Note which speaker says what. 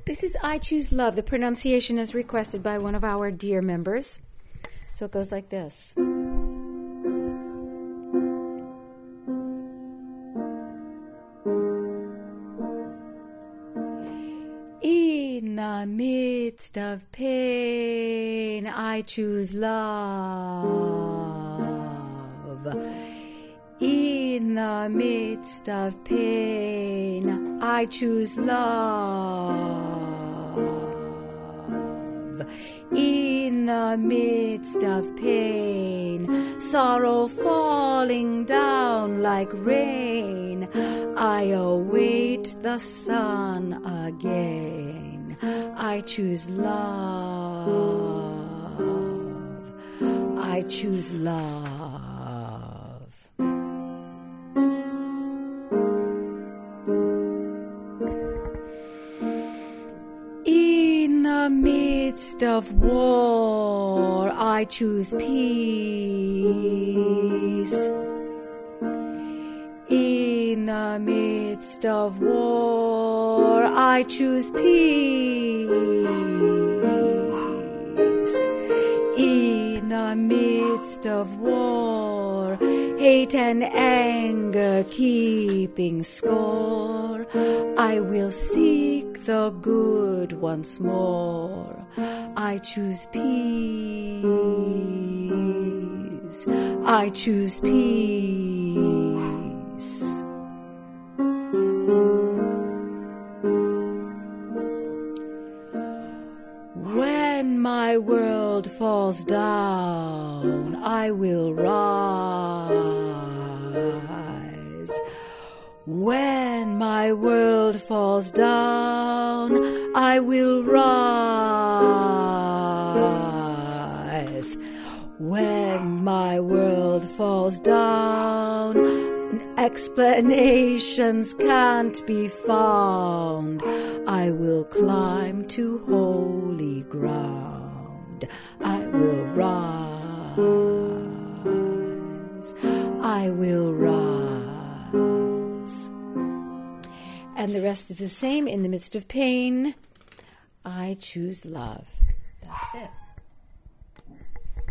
Speaker 1: This is I Choose Love. The pronunciation is requested by one of our dear members. So it goes like this. In the midst of pain, I choose love. In the midst of pain, I choose love. In the midst of pain, sorrow falling down like rain, I await the sun again. I choose love. I choose love. In the midst of war, I choose peace. In the midst of war, I choose peace. In the midst of war, hate and anger keeping score, I will seek the good once more. I choose peace. I choose peace. When my world falls down, I will rise. When my world falls down, I will rise. When my world falls down, explanations can't be found. I will climb to holy ground. I will rise. I will rise. And the rest is the same. In the midst of pain, I choose love. That's it.